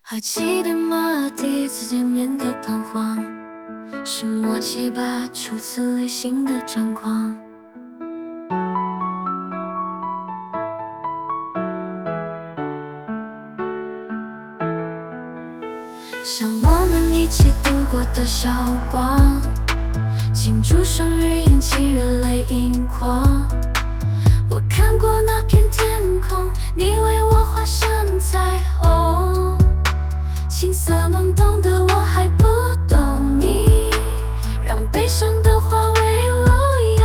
还记得吗？第一次见面的彷徨，是默契吧，初次旅行的张狂。像我们一起度过的韶光，庆祝生日引起热泪盈眶。我看过那片天空，你为我画上彩虹。青涩懵懂的我还不懂你，让悲伤的化为乌有。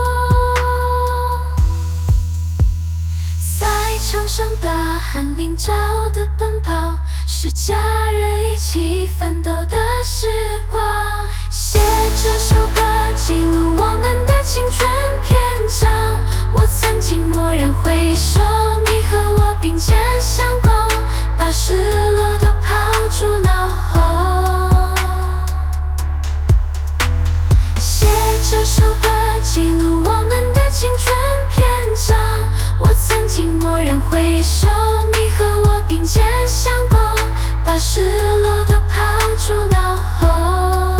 赛场上大汗淋漓的奔跑，是家人一起奋斗的时光。写这首歌，记录我们的青春篇章。我曾经蓦然回首，你和我并肩相拥，把失落都抛诸脑后。写这首歌，记录我们的青春篇章。我曾经蓦然回首，你和我并肩相拥，把失落都抛诸脑后。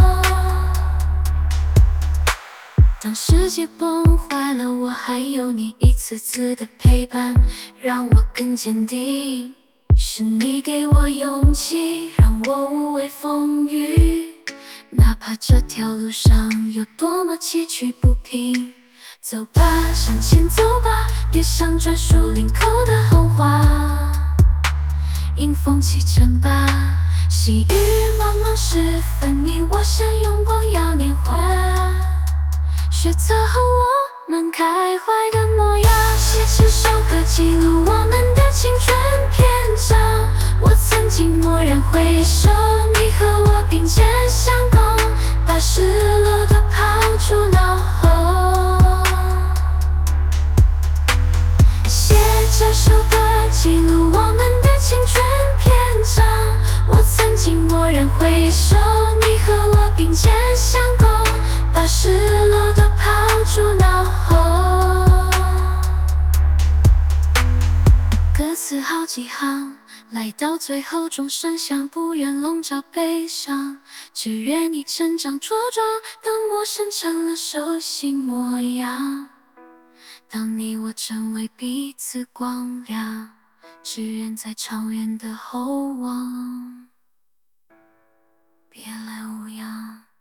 当世界崩坏了，我还有你一次次的陪伴，让我更坚定。是你给我勇气，让我无畏风雨，哪怕这条路上有多么崎岖不平。走吧，向前走吧，别想转树林口的后话。迎风启程吧，细雨茫茫时分，你我相拥光耀年华。学测后我们开怀的模样，写这首歌记录我们的青春篇章。我曾经蓦然回首，你和我并肩相拥，把失落都抛诸脑后。写这首歌记录我们的青春篇章。我曾经蓦然回首，你和我并肩相拥，把失落都抛诸脑后。歌词好几行，来到最后钟声响，不愿笼罩悲伤，只愿你成长茁壮，当我生成了熟悉模样。当你我成为彼此光亮，只愿在长远的厚望，别来无恙。